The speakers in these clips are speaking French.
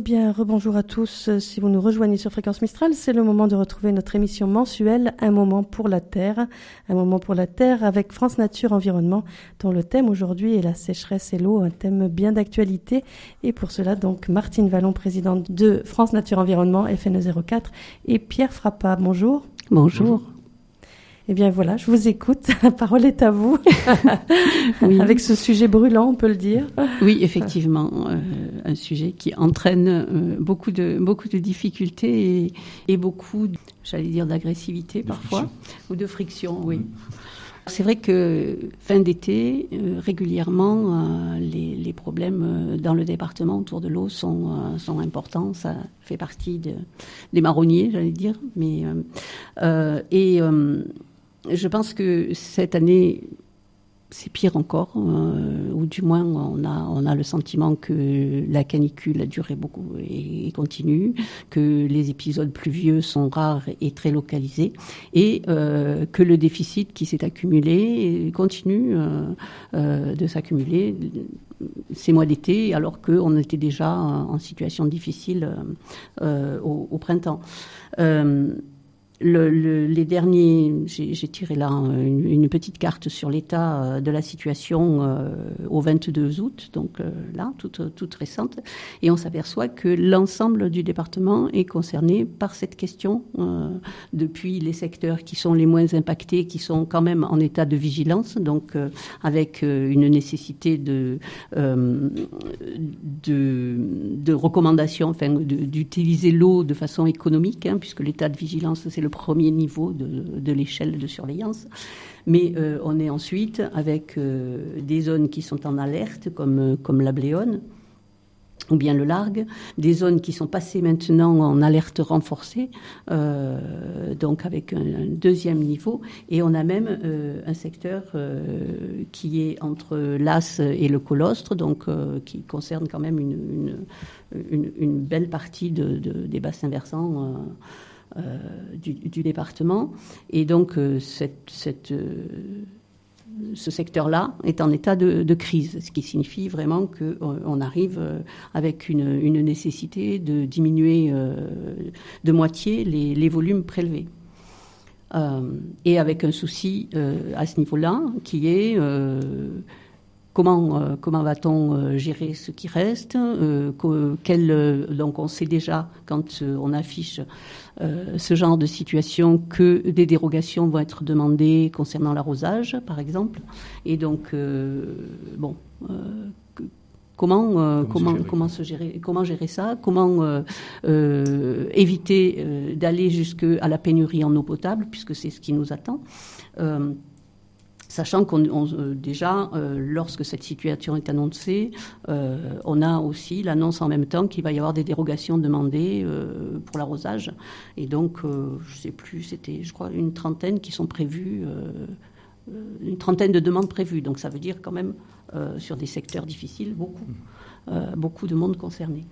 Eh bien, rebonjour à tous. Si vous nous rejoignez sur Fréquence Mistral, c'est le moment de retrouver notre émission mensuelle Un moment pour la Terre. Un moment pour la Terre avec France Nature Environnement, dont le thème aujourd'hui est la sécheresse et l'eau, un thème bien d'actualité. Et pour cela, donc, Martine Vallon, présidente de France Nature Environnement, FNE04, et Pierre Frappat. Bonjour. Bonjour. Eh bien voilà, je vous écoute. La parole est à vous. Oui. Avec ce sujet brûlant, on peut le dire. Oui, effectivement, un sujet qui entraîne beaucoup de difficultés et beaucoup, j'allais dire, d'agressivité parfois, ou de friction, oui. C'est vrai que fin d'été, régulièrement, les problèmes dans le département autour de l'eau sont importants. Ça fait partie des marronniers, j'allais dire. Mais je pense que cette année, c'est pire encore, ou du moins on a le sentiment que la canicule a duré beaucoup et continue, que les épisodes pluvieux sont rares et très localisés, et que le déficit qui s'est accumulé continue de s'accumuler ces mois d'été, alors qu'on était déjà en situation difficile au printemps. Les derniers, j'ai tiré là une petite carte sur l'état de la situation au 22 août, donc là, toute récente, et on s'aperçoit que l'ensemble du département est concerné par cette question, depuis les secteurs qui sont les moins impactés, qui sont quand même en état de vigilance, donc avec une nécessité de recommandations, enfin d'utiliser l'eau de façon économique, puisque l'état de vigilance, c'est le premier niveau de l'échelle de surveillance. Mais on est ensuite avec des zones qui sont en alerte, comme la Bléone, ou bien le Largue, des zones qui sont passées maintenant en alerte renforcée, donc avec un deuxième niveau, et on a même un secteur qui est entre l'As et le Colostre, donc qui concerne quand même une belle partie des bassins versants du département. Et donc ce secteur-là est en état de crise, ce qui signifie vraiment qu'on arrive avec une nécessité de diminuer de moitié les volumes prélevés. Et avec un souci à ce niveau-là qui est comment va-t-on gérer ce qui reste, donc on sait déjà quand on affiche ce genre de situation que des dérogations vont être demandées concernant l'arrosage, par exemple. Et donc, comment gérer ça, comment éviter d'aller jusqu'à la pénurie en eau potable, puisque c'est ce qui nous attend. Sachant déjà, lorsque cette situation est annoncée, on a aussi l'annonce en même temps qu'il va y avoir des dérogations demandées pour l'arrosage. Et donc, je ne sais plus, c'était, je crois, une trentaine qui sont prévues, une trentaine de demandes prévues. Donc, ça veut dire quand même, sur des secteurs difficiles, beaucoup de monde concerné.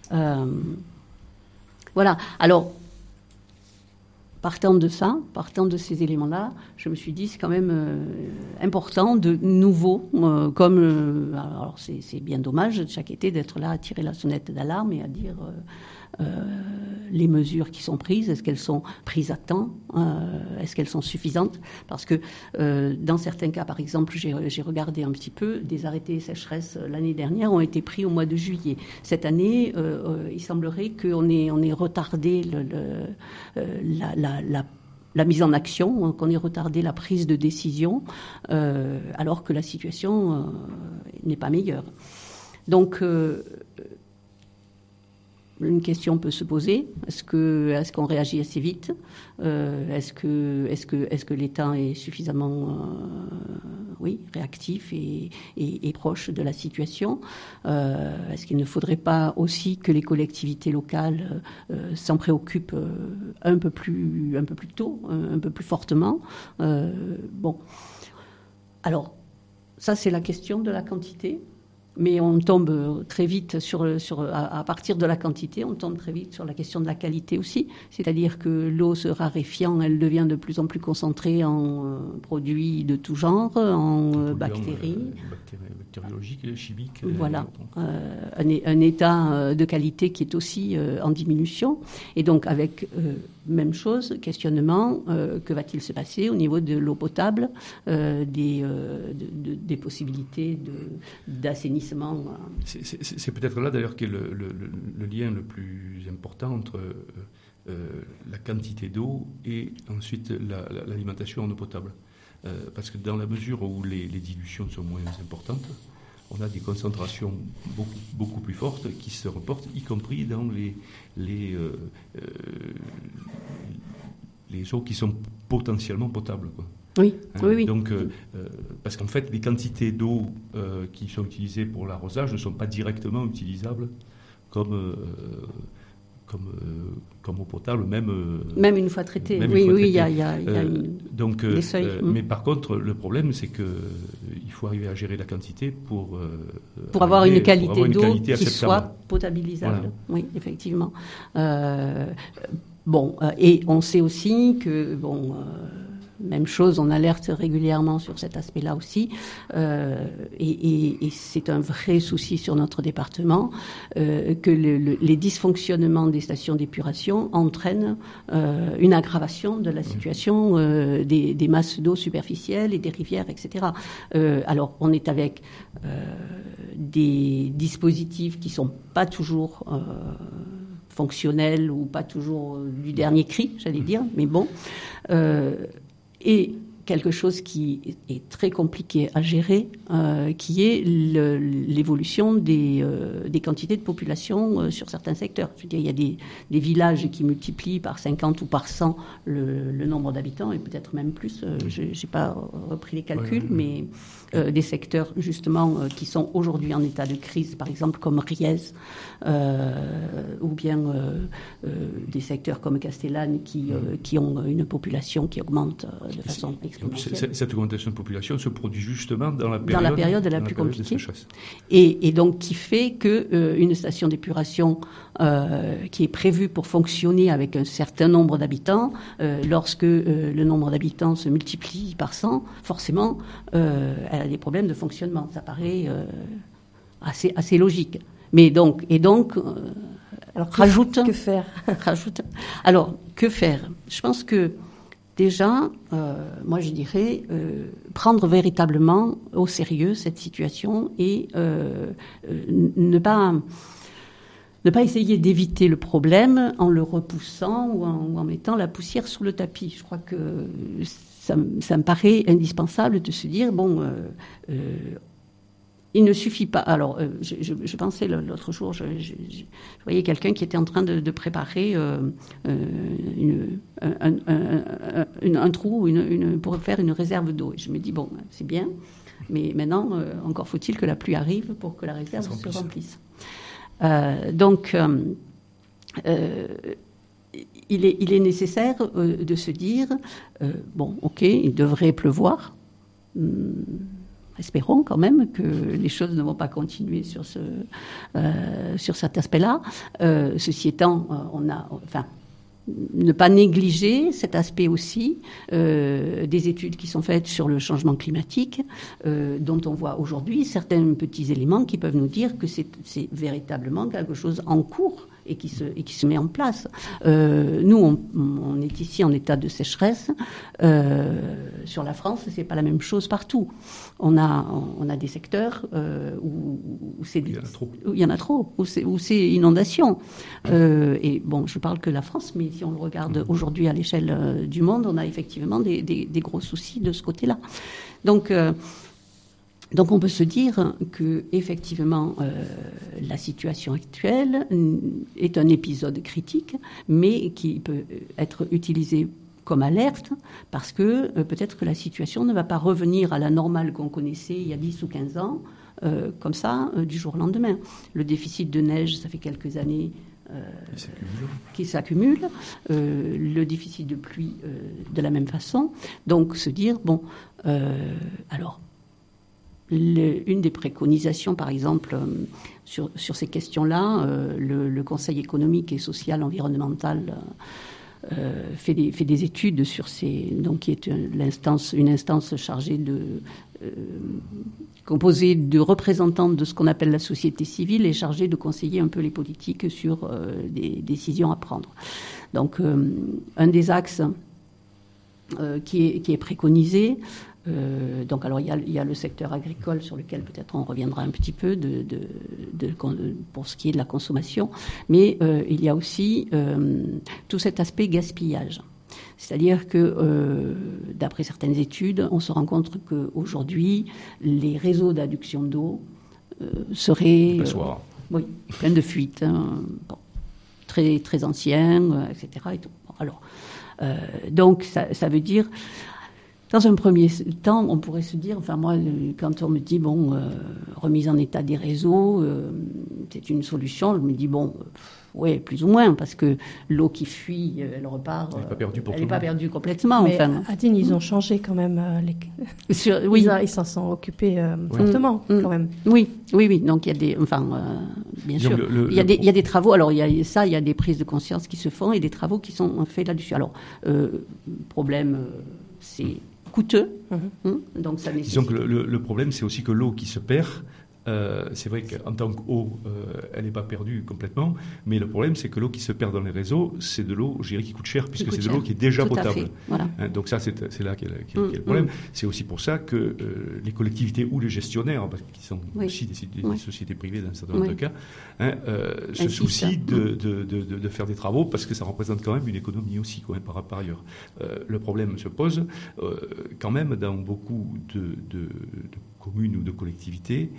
Voilà. Alors, partant de ces éléments-là, je me suis dit c'est quand même important de nouveau, alors c'est bien dommage chaque été d'être là à tirer la sonnette d'alarme et à dire les mesures qui sont prises, est-ce qu'elles sont prises à temps, est-ce qu'elles sont suffisantes, parce que dans certains cas, par exemple, j'ai regardé un petit peu, des arrêtés sécheresse l'année dernière ont été pris au mois de juillet. Cette année, il semblerait qu'on ait retardé la mise en action, qu'on ait retardé la prise de décision, alors que la situation n'est pas meilleure. Donc, une question peut se poser. Est-ce qu'on réagit assez vite ? Est-ce que l'État est suffisamment réactif et proche de la situation ? Est-ce qu'il ne faudrait pas aussi que les collectivités locales s'en préoccupent un peu plus tôt, un peu plus fortement ? Alors, ça c'est la question de la quantité. Mais on tombe très vite à partir de la quantité, on tombe très vite sur la question de la qualité aussi. C'est-à-dire que l'eau se raréfiant, elle devient de plus en plus concentrée en produits de tout genre, en bactéries. Bactériologiques, chimiques. Voilà. Un état de qualité qui est aussi en diminution. Et donc, avec même chose, questionnement, que va-t-il se passer au niveau de l'eau potable, des possibilités d'assainissement. C'est peut-être là d'ailleurs qu'est le lien le plus important entre la quantité d'eau et ensuite l'alimentation en eau potable. Parce que dans la mesure où les dilutions sont moins importantes, on a des concentrations beaucoup plus fortes qui se reportent, y compris dans les eaux qui sont potentiellement potables, quoi. Oui, oui. Donc, parce qu'en fait, les quantités d'eau qui sont utilisées pour l'arrosage ne sont pas directement utilisables comme eau potable, même une fois traitée. Oui, il y a des seuils. Mais par contre, le problème, c'est qu'il faut arriver à gérer la quantité pour avoir une qualité d'eau qui soit potabilisable. Voilà. Oui, effectivement. Et on sait aussi que même chose, on alerte régulièrement sur cet aspect-là aussi, et c'est un vrai souci sur notre département, que les dysfonctionnements des stations d'épuration entraînent une aggravation de la situation des masses d'eau superficielles et des rivières, etc. Alors, on est avec des dispositifs qui sont pas toujours fonctionnels ou pas toujours du dernier cri, j'allais dire, mais bon. Et quelque chose qui est très compliqué à gérer, qui est l'évolution des quantités de population sur certains secteurs. Je veux dire, il y a des villages qui multiplient par 50 ou par 100 le nombre d'habitants, et peut-être même plus. Je n'ai pas repris les calculs, mais des secteurs justement qui sont aujourd'hui en état de crise, par exemple comme Riez, ou bien des secteurs comme Castellane qui ont une population qui augmente de façon exponentielle. Cette augmentation de population se produit justement dans la période la plus compliquée, et donc qui fait que une station d'épuration qui est prévue pour fonctionner avec un certain nombre d'habitants, lorsque le nombre d'habitants se multiplie par 100, forcément, elle a des problèmes de fonctionnement. Ça paraît assez logique. Mais donc, alors que faire Alors, que faire ? Je pense que déjà, moi je dirais prendre véritablement au sérieux cette situation et ne pas essayer d'éviter le problème en le repoussant ou en mettant la poussière sous le tapis. Je crois que ça me paraît indispensable de se dire, il ne suffit pas. Alors, je pensais l'autre jour, je voyais quelqu'un qui était en train de préparer un trou pour faire une réserve d'eau. Et je me dis, c'est bien, mais maintenant, encore faut-il que la pluie arrive pour que la réserve se remplisse. Il est nécessaire de se dire, il devrait pleuvoir. Espérons quand même que les choses ne vont pas continuer sur cet aspect-là. Ceci étant, ne pas négliger cet aspect aussi des études qui sont faites sur le changement climatique, dont on voit aujourd'hui certains petits éléments qui peuvent nous dire que c'est véritablement quelque chose en cours et qui se met en place. Nous, on est ici en état de sécheresse. Sur la France, c'est pas la même chose partout. On a des secteurs où il y en a trop, où c'est inondation. Et je parle que de la France, mais si on le regarde aujourd'hui à l'échelle du monde, on a effectivement des gros soucis de ce côté-là. Donc on peut se dire que effectivement la situation actuelle est un épisode critique, mais qui peut être utilisé comme alerte, parce que peut-être que la situation ne va pas revenir à la normale qu'on connaissait il y a 10 ou 15 ans, comme ça, du jour au lendemain. Le déficit de neige, ça fait quelques années qui s'accumule, le déficit de pluie de la même façon. Donc se dire, alors, une des préconisations, par exemple, sur ces questions-là, le Conseil économique et social environnemental fait des études sur donc qui est une instance chargée composée de représentants de ce qu'on appelle la société civile et chargée de conseiller un peu les politiques sur des décisions à prendre. Donc, un des axes qui est préconisé, donc alors il y a le secteur agricole sur lequel peut-être on reviendra un petit peu pour ce qui est de la consommation, mais il y a aussi tout cet aspect gaspillage. C'est-à-dire que, d'après certaines études, on se rend compte qu'aujourd'hui, les réseaux d'adduction d'eau seraient pleins de fuites, très, très anciens, etc. Et tout. Bon, alors, donc, ça veut dire... Dans un premier temps, on pourrait se dire, enfin moi, quand on me dit, remise en état des réseaux, c'est une solution, je me dis, oui, plus ou moins, parce que l'eau qui fuit, elle repart. Elle n'est pas perdue complètement. Mais à Digne, ils ont changé quand même. Oui. Ils s'en sont occupés fortement, quand même. Oui. Donc, il y a des. Bien sûr. Il y a des travaux. Alors, il y a des prises de conscience qui se font et des travaux qui sont faits là-dessus. Alors, problème, c'est coûteux. Donc, ça nécessite. Disons que le problème, c'est aussi que l'eau qui se perd, c'est vrai qu'en tant qu'eau, elle n'est pas perdue complètement, mais le problème, c'est que l'eau qui se perd dans les réseaux, c'est de l'eau, je dirais, qui coûte cher, puisque c'est de l'eau qui est déjà potable. Voilà. Donc ça, c'est là qu'est le problème. C'est aussi pour ça que les collectivités ou les gestionnaires, parce qu'ils sont aussi des sociétés privées dans un certain nombre de cas, se soucient de faire des travaux, parce que ça représente quand même une économie aussi, par ailleurs. Le problème se pose quand même dans beaucoup de communes ou de collectivités,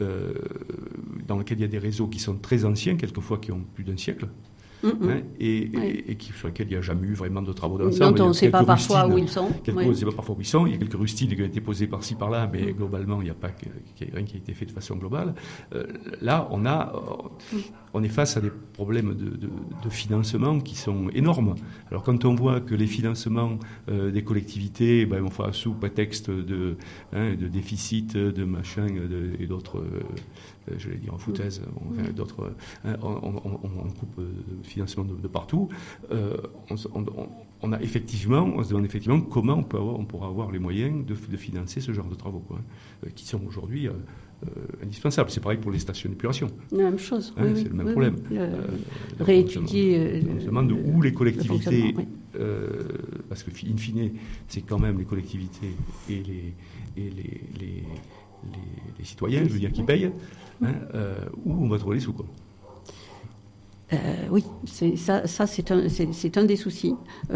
dans lesquelles il y a des réseaux qui sont très anciens, quelquefois qui ont plus d'un siècle, et sur lesquels il n'y a jamais eu vraiment de travaux d'ensemble. Dont on ne sait pas parfois où ils sont. On ne sait pas parfois où ils sont. Il y a quelques rustines qui ont été posées par-ci, par-là, mais globalement, il n'y a rien qui a été fait de façon globale. Là, on est face à des problèmes de financement qui sont énormes. Alors, quand on voit que les financements des collectivités, on fait sous prétexte de déficit, de machin, et d'autres... je vais dire en foutaise, d'autres, on coupe financement de partout. On se demande effectivement comment on pourra avoir les moyens de financer ce genre de travaux, qui sont aujourd'hui indispensables. C'est pareil pour les stations d'épuration. La même chose. C'est le même problème. Réétudier. On se demande où les collectivités, parce que in fine, c'est quand même les collectivités et les citoyens, je veux dire, qui payent, où on va trouver les sous, quoi. Oui, c'est un des soucis.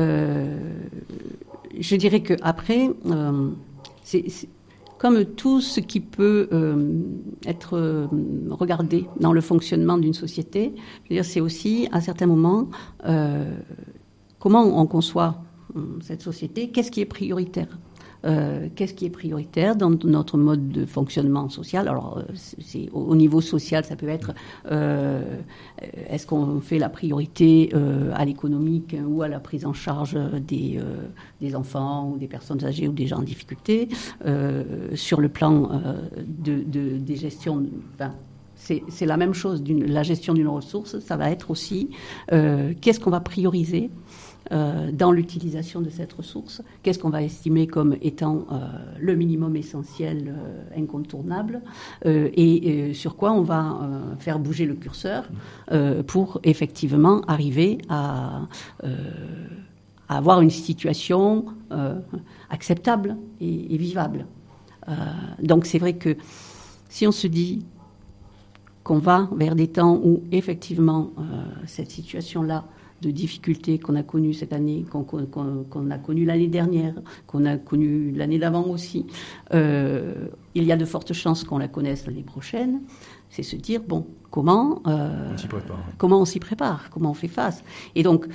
Je dirais qu'après, c'est comme tout ce qui peut être regardé dans le fonctionnement d'une société, je veux dire, c'est aussi, à certains moments, comment on conçoit cette société, qu'est-ce qui est prioritaire. Qu'est-ce qui est prioritaire dans notre mode de fonctionnement social? Alors, au niveau social, ça peut être est-ce qu'on fait la priorité à l'économique ou à la prise en charge des enfants ou des personnes âgées ou des gens en difficulté? Sur le plan des gestions... c'est la même chose. La gestion d'une ressource, ça va être aussi qu'est-ce qu'on va prioriser dans l'utilisation de cette ressource, qu'est-ce qu'on va estimer comme étant le minimum essentiel incontournable et sur quoi on va faire bouger le curseur pour effectivement arriver à avoir une situation acceptable et vivable. Donc c'est vrai que si on se dit qu'on va vers des temps où effectivement cette situation-là de difficultés qu'on a connues cette année, qu'on a connues l'année dernière, qu'on a connues l'année d'avant aussi, il y a de fortes chances qu'on la connaisse l'année prochaine. C'est se dire, comment on s'y prépare, comment on fait face. Et donc,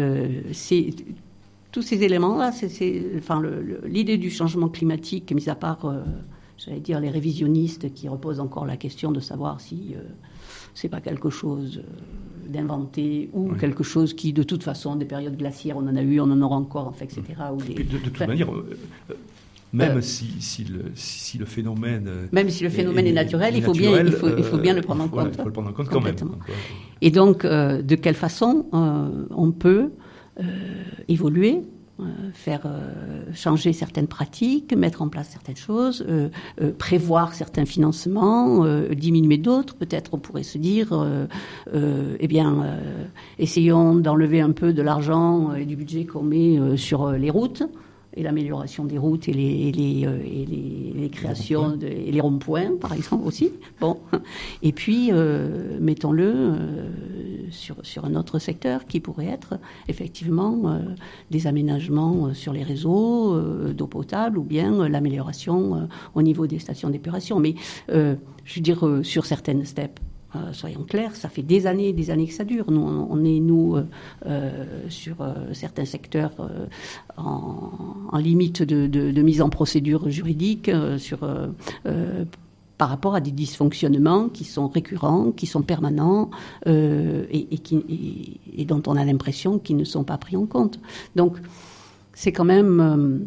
tous ces éléments-là, l'idée du changement climatique, mis à part, j'allais dire, les révisionnistes qui reposent encore la question de savoir si c'est pas quelque chose d'inventé ou quelque chose qui, de toute façon, des périodes glaciaires, on en a eu, on en aura encore, etc. De toute manière, Même si le phénomène... Même si le phénomène est naturel, il faut bien le prendre en compte. Il faut le prendre en compte quand même. Et donc, de quelle façon on peut évoluer, faire changer certaines pratiques, mettre en place certaines choses, prévoir certains financements, diminuer d'autres. Peut-être on pourrait se dire, essayons d'enlever un peu de l'argent et du budget qu'on met sur les routes et l'amélioration des routes et les créations et les ronds-points, par exemple, aussi. Bon. Et puis, mettons-le sur un autre secteur qui pourrait être, effectivement, des aménagements sur les réseaux d'eau potable ou bien l'amélioration au niveau des stations d'épuration. Mais, je veux dire, sur certaines steppes, soyons clairs, ça fait des années que ça dure. Nous, on est sur certains secteurs en limite de mise en procédure juridique par rapport à des dysfonctionnements qui sont récurrents, qui sont permanents et dont on a l'impression qu'ils ne sont pas pris en compte. Donc, c'est quand même...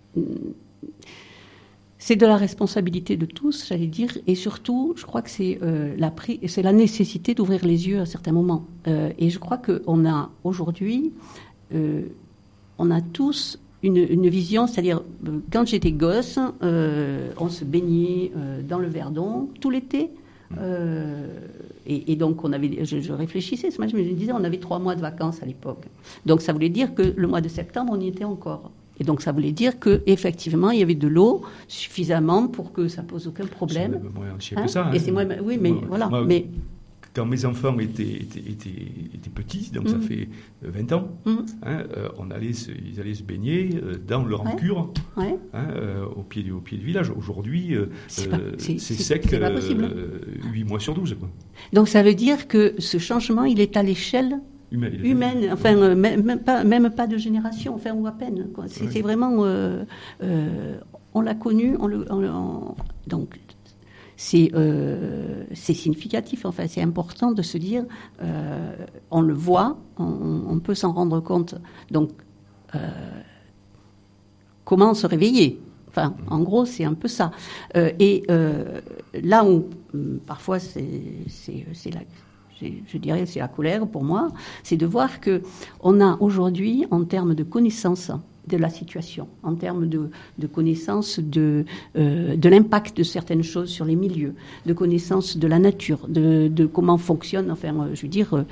c'est de la responsabilité de tous, j'allais dire, et surtout, je crois que c'est la nécessité d'ouvrir les yeux à certains moments. Et je crois qu'on a aujourd'hui, on a tous une vision, c'est-à-dire, quand j'étais gosse, on se baignait dans le Verdon tout l'été. Et donc, je réfléchissais, je me disais, on avait 3 mois de vacances à l'époque. Donc, ça voulait dire que le mois de septembre, on y était encore. Et donc, ça voulait dire qu'effectivement, il y avait de l'eau suffisamment pour que ça pose aucun problème. C'est moins ancien que ça. Et c'est moins, oui, mais voilà. Quand mes enfants étaient petits, donc ça fait 20 ans, ils allaient se baigner dans leur rancure, au pied du village. Aujourd'hui, c'est sec 8 mois sur 12. Quoi. Donc, ça veut dire que ce changement, il est à l'échelle humaine, enfin même pas de génération, enfin ou à peine. Quoi. C'est vraiment, on l'a connu, donc c'est significatif. Enfin, c'est important de se dire, on le voit, on peut s'en rendre compte. Donc, comment se réveiller? Enfin, en gros, c'est un peu ça. Là où parfois je dirais, c'est la colère pour moi, c'est de voir qu'on a aujourd'hui, en termes de connaissance de la situation, en termes de connaissance de l'impact de certaines choses sur les milieux, de connaissance de la nature, de comment fonctionne, enfin, je veux dire,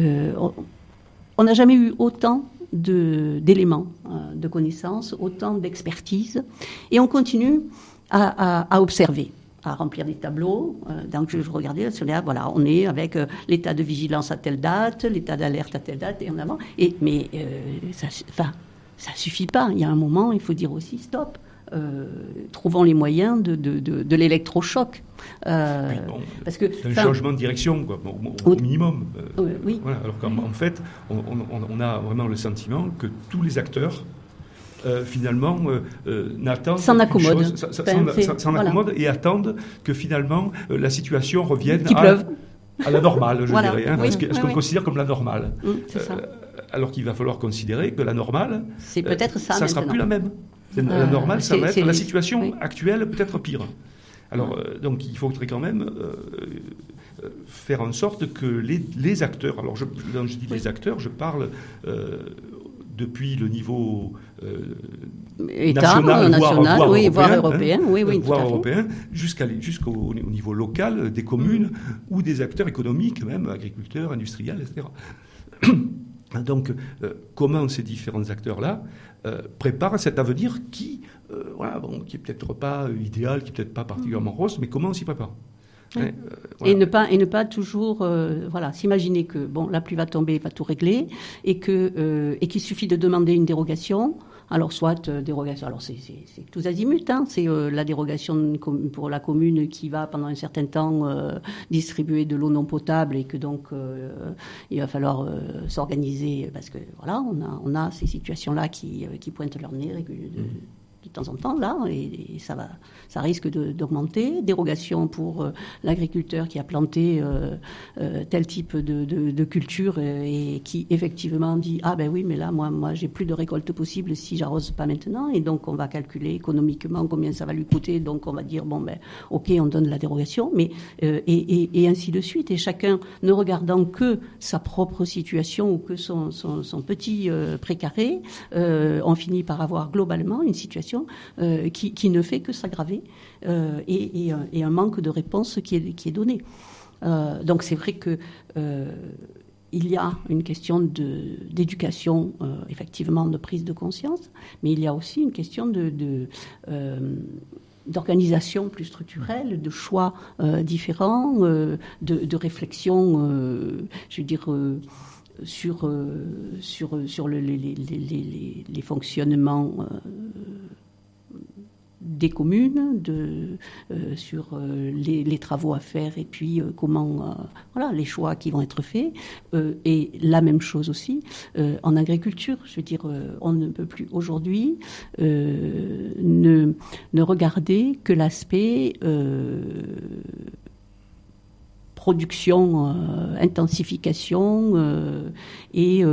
on n'a jamais eu autant d'éléments de connaissances, autant d'expertise, et on continue à observer, à remplir des tableaux. Donc je regardais sur les, voilà, on est avec l'état de vigilance à telle date, l'état d'alerte à telle date, et en avant. Mais ça suffit pas. Il y a un moment, il faut dire aussi stop. Trouvons les moyens de l'électrochoc. Parce que c'est un changement de direction, quoi, au minimum. Oui. Voilà, alors qu'en fait, on a vraiment le sentiment que tous les acteurs finalement n'attendent s'en accommodent, s'en accommodent et attendent que finalement la situation revienne à la normale, je dirais, ce qu'on considère comme la normale. C'est ça. Alors qu'il va falloir considérer que la normale, c'est peut-être ça ne sera plus la même. La normale, ça va être la situation actuelle, peut-être pire. Alors, donc, il faudrait quand même faire en sorte que les acteurs, alors quand je dis les acteurs, je parle depuis le niveau national, voire européen, jusqu'au niveau local des communes ou des acteurs économiques, même agriculteurs, industriels, etc. Donc, comment ces différents acteurs-là préparent cet avenir qui est peut-être pas idéal, qui est peut-être pas particulièrement rose, mais comment on s'y prépare? Voilà. Et ne pas toujours s'imaginer que la pluie va tomber, va tout régler, et qu'il suffit de demander une dérogation. Alors soit dérogation, alors c'est tous azimuts, c'est la dérogation pour la commune qui va pendant un certain temps distribuer de l'eau non potable et que donc il va falloir s'organiser parce que voilà on a ces situations là qui pointent leur nez de temps en temps, là, et ça risque d'augmenter. Dérogation pour l'agriculteur qui a planté tel type de culture et qui effectivement dit « Ah ben oui, mais là, moi j'ai plus de récolte possible si j'arrose pas maintenant. » Et donc, on va calculer économiquement combien ça va lui coûter. Donc, on va dire « Bon, ben, ok, on donne la dérogation. » Mais et ainsi de suite. Et chacun, ne regardant que sa propre situation ou que son petit précaré, on finit par avoir globalement une situation qui ne fait que s'aggraver et un manque de réponse qui est donné. Donc c'est vrai que il y a une question d'éducation, effectivement, de prise de conscience, mais il y a aussi une question d'organisation plus structurelle, de choix différents, de réflexion, je veux dire, sur les fonctionnements des communes, sur les travaux à faire et puis comment, les choix qui vont être faits. Et la même chose aussi en agriculture. Je veux dire, on ne peut plus aujourd'hui ne regarder que l'aspect production, intensification et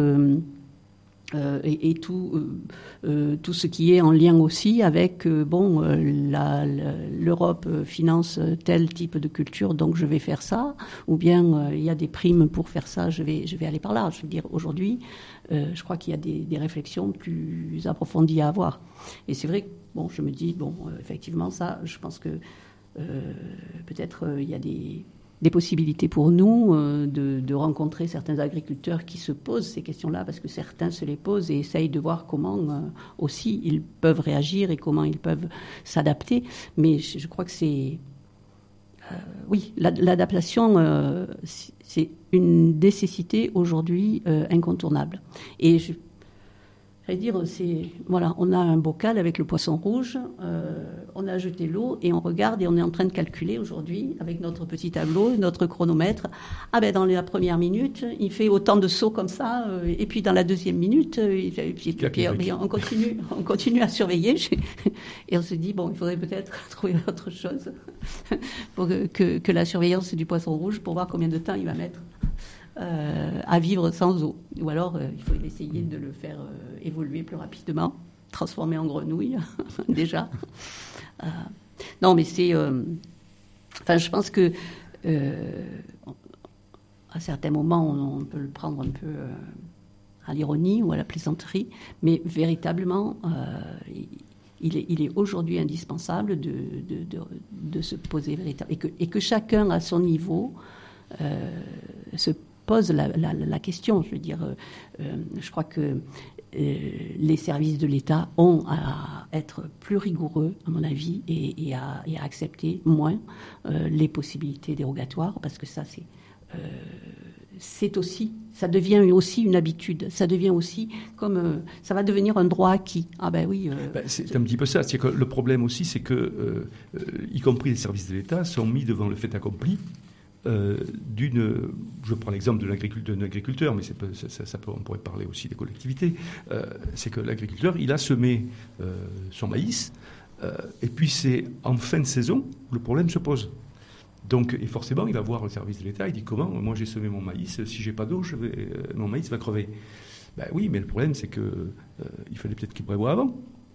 tout ce qui est en lien aussi avec l'Europe finance tel type de culture, donc je vais faire ça, ou bien il y a des primes pour faire ça, je vais aller par là. Je veux dire, aujourd'hui, je crois qu'il y a des réflexions plus approfondies à avoir. Et c'est vrai que je me dis, effectivement, ça, je pense que peut-être il y a des possibilités pour nous de rencontrer certains agriculteurs qui se posent ces questions-là, parce que certains se les posent et essayent de voir comment aussi ils peuvent réagir et comment ils peuvent s'adapter. Mais je crois que c'est... oui, l'adaptation, c'est une nécessité aujourd'hui incontournable. Et je vais dire, on a un bocal avec le poisson rouge, on a jeté l'eau et on regarde et on est en train de calculer aujourd'hui avec notre petit tableau, notre chronomètre. Ah ben dans la première minute, il fait autant de sauts comme ça, et puis dans la deuxième minute, on continue à surveiller et on se dit il faudrait peut-être trouver autre chose pour que la surveillance du poisson rouge pour voir combien de temps il va mettre à vivre sans eau. Ou alors, il faut essayer de le faire évoluer plus rapidement, transformer en grenouille, déjà. Non, mais c'est... je pense que à certains moments, on peut le prendre un peu à l'ironie ou à la plaisanterie, mais véritablement, il est aujourd'hui indispensable de se poser véritablement... Et que chacun, à son niveau, se pose la question. Je veux dire, je crois que les services de l'État ont à être plus rigoureux, à mon avis, et à accepter moins les possibilités dérogatoires, parce que ça, ça devient aussi une habitude. Ça devient aussi comme ça va devenir un droit acquis. Ah ben oui. C'est un petit peu ça. C'est que le problème aussi, c'est que, y compris les services de l'État, sont mis devant le fait accompli. Je prends l'exemple d'un agriculteur, mais on pourrait parler aussi des collectivités. C'est que l'agriculteur, il a semé son maïs, et puis c'est en fin de saison où le problème se pose. Donc, et forcément, il va voir le service de l'État, il dit comment ? Moi, j'ai semé mon maïs, si j'ai pas d'eau, mon maïs va crever. Ben oui, mais le problème, c'est que il fallait peut-être qu'il prévoie avant.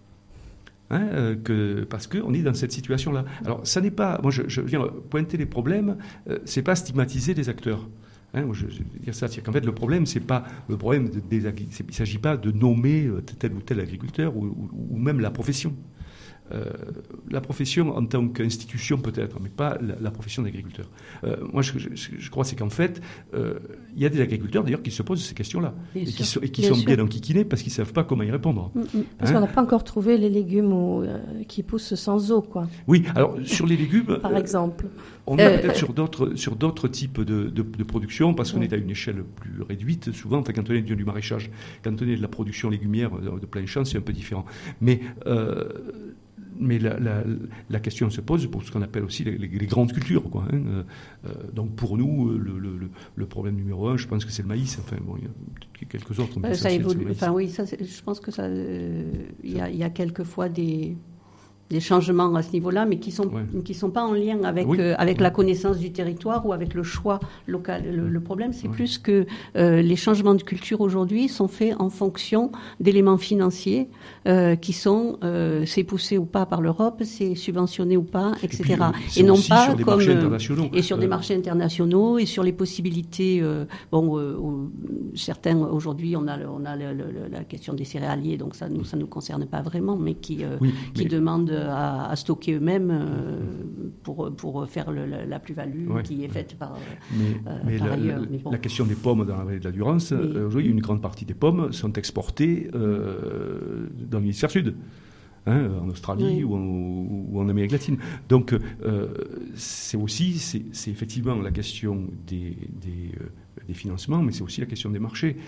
Parce qu'on est dans cette situation-là. Alors, ça n'est pas... Moi, je viens pointer les problèmes, c'est pas stigmatiser les acteurs. Je veux dire ça, c'est qu'en fait, le problème, c'est pas le problème il ne s'agit pas de nommer tel ou tel agriculteur ou même la profession. La profession en tant qu'institution peut-être, mais pas la profession d'agriculteur. Moi, je crois c'est qu'en fait, il y a des agriculteurs d'ailleurs qui se posent ces questions-là et qui sont bien enquiquinés parce qu'ils ne savent pas comment y répondre. Parce qu'on n'a pas encore trouvé les légumes qui poussent sans eau, quoi. Oui, alors sur les légumes, par exemple. On est peut-être sur d'autres types de production parce qu'on est à une échelle plus réduite souvent. Enfin, quand on est du maraîchage, quand on est de la production légumière de plein champ, c'est un peu différent. Mais mais la question se pose pour ce qu'on appelle aussi les grandes cultures, quoi. Donc pour nous, le problème numéro 1, je pense que c'est le maïs. Enfin bon, il y a quelques autres. Mais ça évolue. Enfin oui, je pense que ça, il y a quelquefois des changements à ce niveau-là, mais qui sont pas en lien avec la connaissance du territoire ou avec le choix local. Le problème, c'est plus que les changements de culture aujourd'hui sont faits en fonction d'éléments financiers qui sont c'est poussé ou pas par l'Europe, c'est subventionné ou pas, etc. Et non pas sur des marchés internationaux. Et sur des marchés internationaux et sur les possibilités. Certains aujourd'hui, on a la question des céréaliers, donc ça nous concerne pas vraiment, mais qui demandent à stocker eux-mêmes pour faire la plus-value qui est faite par ailleurs. Mais bon. La question des pommes dans la vallée de la Durance, aujourd'hui, une grande partie des pommes sont exportées dans l'hémisphère sud. En Australie ou en Amérique latine. Donc, c'est effectivement la question des financements, mais c'est aussi la question des marchés.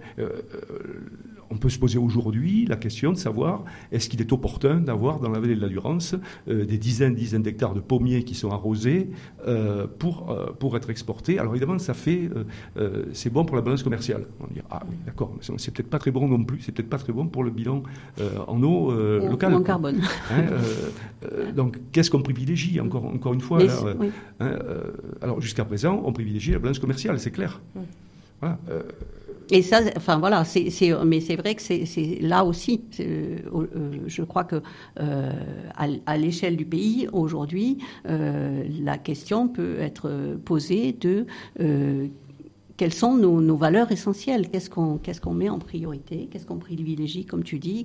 On peut se poser aujourd'hui la question de savoir est-ce qu'il est opportun d'avoir dans la vallée de la Durance des dizaines d'hectares de pommiers qui sont arrosés pour être exportés. Alors évidemment, c'est bon pour la balance commerciale. On va dire d'accord, mais c'est peut-être pas très bon non plus. C'est peut-être pas très bon pour le bilan en eau locale. Ou en carbone. Donc qu'est-ce qu'on privilégie encore une fois alors jusqu'à présent, on privilégie la balance commerciale, c'est clair. Voilà. Et ça, enfin voilà, mais c'est vrai que c'est là aussi. Je crois que à l'échelle du pays aujourd'hui, la question peut être posée de quelles sont nos valeurs essentielles, qu'est-ce qu'on met en priorité, qu'est-ce qu'on privilégie, comme tu dis,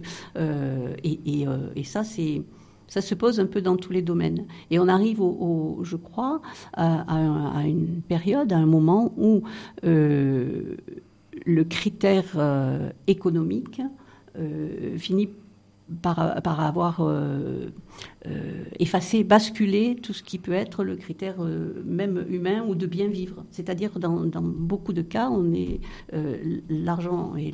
et ça se pose un peu dans tous les domaines. Et on arrive, je crois, à une période, à un moment où le critère économique finit par avoir effacé, basculé tout ce qui peut être le critère même humain ou de bien vivre. C'est-à-dire, dans beaucoup de cas, l'argent et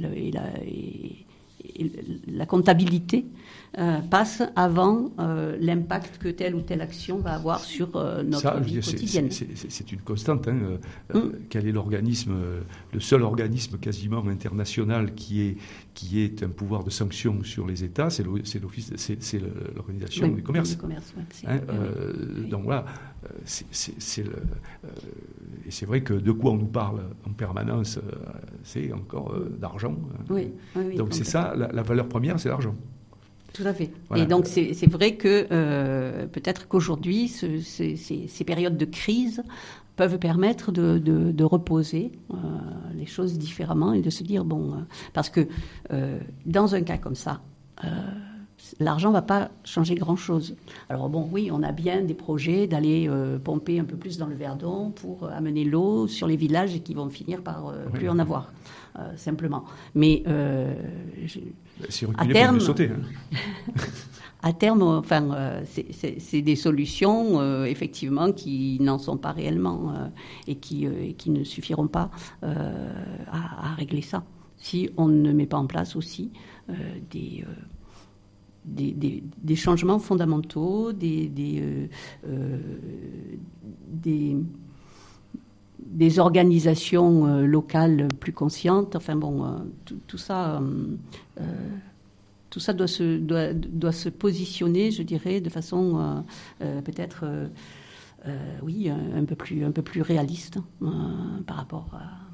la comptabilité passe avant l'impact que telle ou telle action va avoir sur notre vie quotidienne. C'est une constante. Quel est le seul organisme quasiment international qui est un pouvoir de sanction sur les États, c'est l'Organisation du commerce. Donc voilà, et c'est vrai que de quoi on nous parle en permanence, c'est encore d'argent. Donc c'est ça, la valeur première, c'est l'argent. Tout à fait. Voilà. Et donc c'est vrai que peut-être qu'aujourd'hui, ces périodes de crise peuvent permettre de reposer les choses différemment et de se dire, parce que dans un cas comme ça, l'argent ne va pas changer grand-chose. Alors oui, on a bien des projets d'aller pomper un peu plus dans le Verdon pour amener l'eau sur les villages et qui vont finir par plus en avoir, simplement. Mais à terme, sauter, à terme, c'est des solutions effectivement qui n'en sont pas réellement et qui ne suffiront pas à régler ça. Si on ne met pas en place aussi des changements fondamentaux, des organisations locales plus conscientes. Tout ça doit se positionner, je dirais, de façon peut-être, un peu plus réaliste par rapport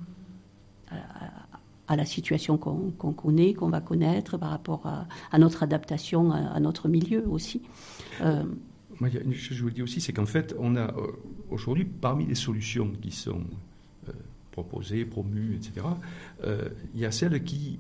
à la situation qu'on connaît, qu'on va connaître, par rapport à notre adaptation à notre milieu aussi. Moi, il y a une chose que je vous dis aussi, c'est qu'en fait, on a aujourd'hui, parmi les solutions qui sont proposées, promues, etc., il y a celles qui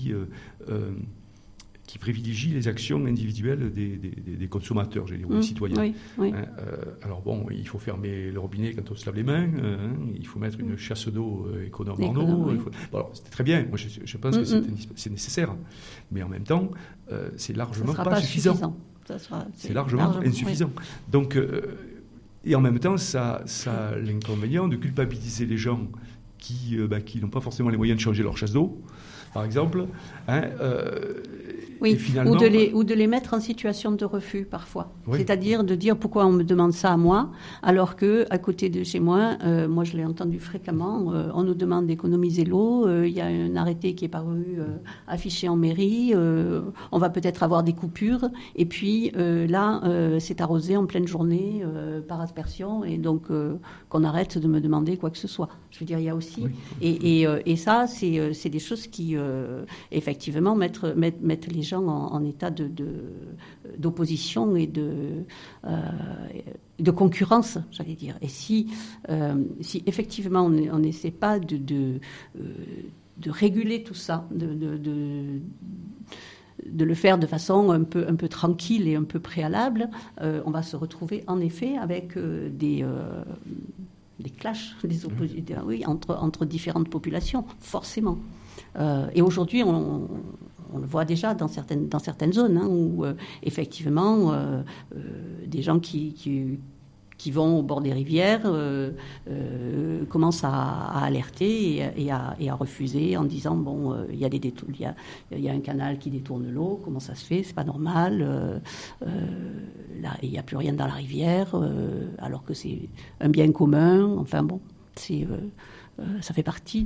privilégient les actions individuelles des consommateurs, ou des citoyens. Oui. Alors il faut fermer le robinet quand on se lave les mains, il faut mettre une chasse d'eau économe en eau. Alors, c'était très bien, moi je pense que c'est nécessaire, mais en même temps, c'est largement pas suffisant. C'est largement insuffisant. Donc, et en même temps, ça a l'inconvénient de culpabiliser les gens qui n'ont pas forcément les moyens de changer leur chasse d'eau, par exemple. Oui, finalement, ou de les mettre en situation de refus parfois. Oui. C'est-à-dire de dire pourquoi on me demande ça à moi, alors que à côté de chez moi, moi je l'ai entendu fréquemment, on nous demande d'économiser l'eau, il y a un arrêté qui est paru affiché en mairie, on va peut-être avoir des coupures, et puis là c'est arrosé en pleine journée par aspersion, et donc qu'on arrête de me demander quoi que ce soit. Je veux dire, il y a aussi, oui. Et ça c'est des choses qui effectivement mettent les gens en état d'opposition et de concurrence, j'allais dire. Et si effectivement on n'essaie pas de réguler tout ça, de le faire de façon un peu tranquille et un peu préalable, on va se retrouver en effet avec des clashs, des oppositions, oui, entre différentes populations, forcément. Et aujourd'hui, on le voit déjà dans certaines zones, hein, où effectivement des gens qui vont au bord des rivières commencent à alerter et à refuser en disant bon, il y a un canal qui détourne l'eau, comment ça se fait, c'est pas normal, là il n'y a plus rien dans la rivière, alors que c'est un bien commun. Enfin bon, ça fait partie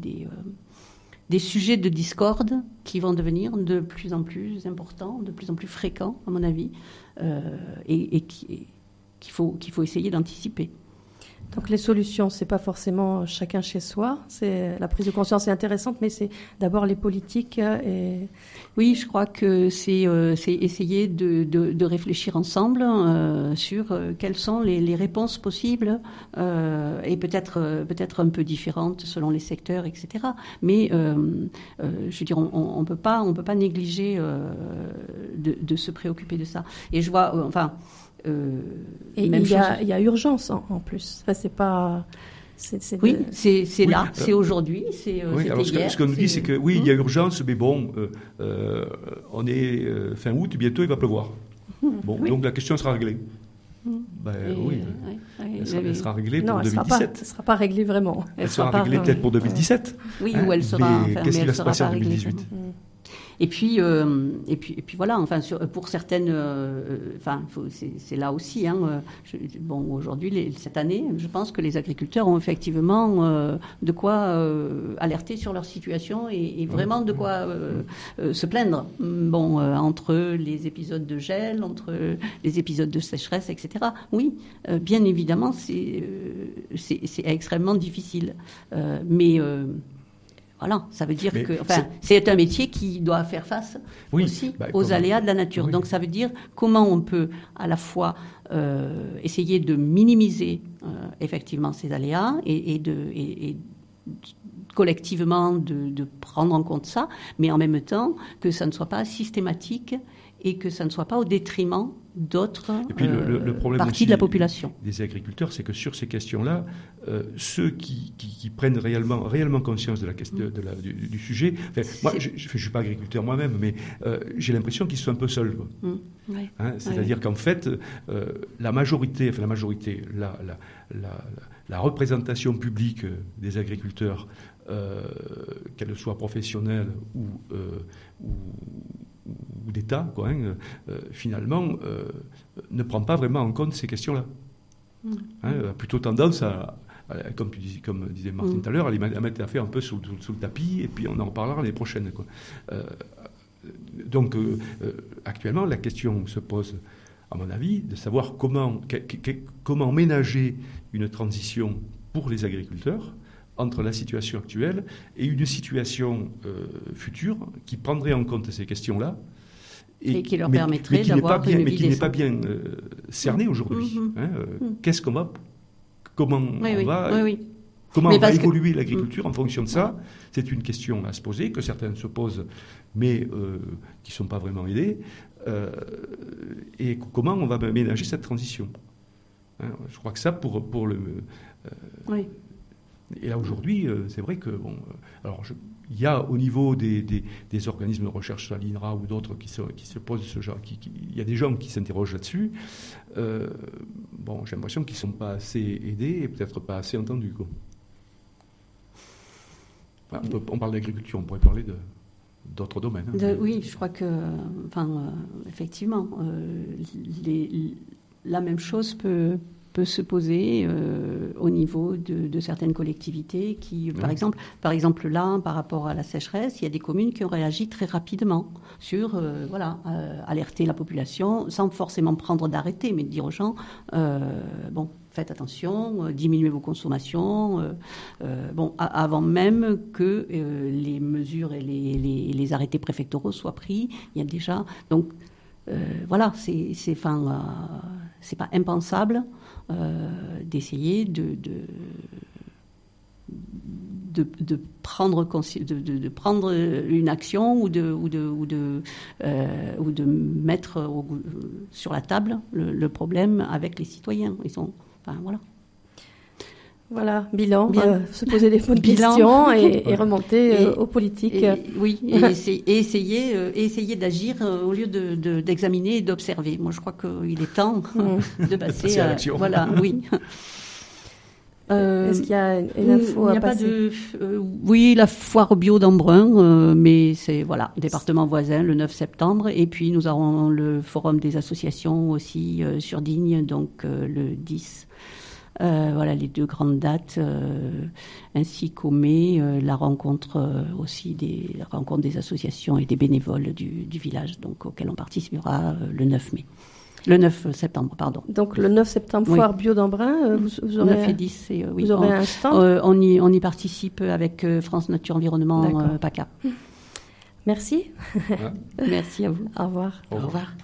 des sujets de discorde qui vont devenir de plus en plus importants, de plus en plus fréquents, à mon avis, et qu'il faut essayer d'anticiper. Donc les solutions, c'est pas forcément chacun chez soi. C'est la prise de conscience est intéressante, mais c'est d'abord les politiques. Oui, je crois que c'est essayer de réfléchir ensemble sur quelles sont les réponses possibles et peut-être un peu différentes selon les secteurs, etc. Mais je veux dire, on peut pas négliger de se préoccuper de ça. Et je vois, et il y a urgence en plus. Enfin, c'est pas. Oui, c'est là, c'est aujourd'hui, c'est oui, alors hier. Ce qu'on nous dit, c'est que oui, il y a urgence, mais bon, on est fin août, bientôt il va pleuvoir. Bon, oui. Donc la question sera réglée. Oui, elle sera réglée pour 2017. Elle ne sera pas réglée vraiment. Elle sera réglée peut-être pour 2017. Oui, ou elle sera. Mais qu'est-ce qui va se passer en 2018 ? Et puis voilà. Enfin, pour certaines, c'est là aussi. Hein, aujourd'hui, cette année, je pense que les agriculteurs ont effectivement de quoi alerter sur leur situation et vraiment de quoi se plaindre. Bon, entre les épisodes de gel, entre les épisodes de sécheresse, etc. Oui, bien évidemment, c'est extrêmement difficile, mais voilà, ça veut dire que c'est un métier qui doit faire face aussi aux aléas de la nature. Oui. Donc ça veut dire comment on peut à la fois essayer de minimiser effectivement ces aléas et collectivement de prendre en compte ça, mais en même temps que ça ne soit pas systématique et que ça ne soit pas au détriment d'autres parties de la population. Des agriculteurs, c'est que sur ces questions-là, ceux qui prennent réellement conscience de la question, du sujet, moi je ne suis pas agriculteur moi-même, mais j'ai l'impression qu'ils sont un peu seuls. Ouais. Hein, c'est-à-dire qu'en fait, la représentation publique des agriculteurs, qu'elle soit professionnelle ou d'État, finalement, ne prend pas vraiment en compte ces questions-là. A plutôt tendance à comme disait Martine tout à l'heure, à mettre l'affaire un peu sous le tapis, et puis on en reparlera l'année prochaine. Donc, actuellement, la question se pose, à mon avis, de savoir comment ménager une transition pour les agriculteurs entre la situation actuelle et une situation future qui prendrait en compte ces questions-là et qui leur permettrait d'avoir une vie décente. Mais qui n'est pas bien cernée aujourd'hui. Qu'est-ce qu'on va... Comment on va évoluer l'agriculture en fonction de ça? C'est une question à se poser, que certains se posent, mais qui ne sont pas vraiment aidés. Et comment on va ménager cette transition? Je crois que ça, pour le... Et là, aujourd'hui, c'est vrai que... il y a au niveau des organismes de recherche, à l'INRA ou d'autres, qui se posent ce genre... Il y a des gens qui s'interrogent là-dessus. J'ai l'impression qu'ils ne sont pas assez aidés et peut-être pas assez entendus. On parle d'agriculture, on pourrait parler d'autres domaines. Oui, je crois que, effectivement, la même chose peut se poser au niveau de certaines collectivités qui, par exemple là, par rapport à la sécheresse, il y a des communes qui ont réagi très rapidement sur, alerter la population sans forcément prendre d'arrêté, mais de dire aux gens, faites attention, diminuez vos consommations, avant même que les mesures et les arrêtés préfectoraux soient pris, il y a déjà, donc c'est pas impensable d'essayer de prendre une action ou de mettre sur la table le problème avec les citoyens. Voilà, bilan, se poser des bonnes questions et remonter aux politiques. Et essayer d'agir au lieu d'examiner et d'observer. Moi, je crois qu'il est temps de passer à l'action. Voilà, oui. Est-ce qu'il y a une info à passer? Oui, la foire bio d'Embrun, mais c'est département voisin le 9 septembre. Et puis nous aurons le forum des associations aussi sur Digne, donc le 10. Les deux grandes dates, ainsi qu'au mai, la rencontre la rencontre des associations et des bénévoles du village, donc auquel on participera le 9 mai. Le 9 septembre, pardon. Donc le 9 septembre, foire bio d'Embrun, vous aurez 9 et 10, vous aurez un stand. On y participe avec France Nature Environnement PACA. Merci. Merci à vous. Au revoir. Au revoir.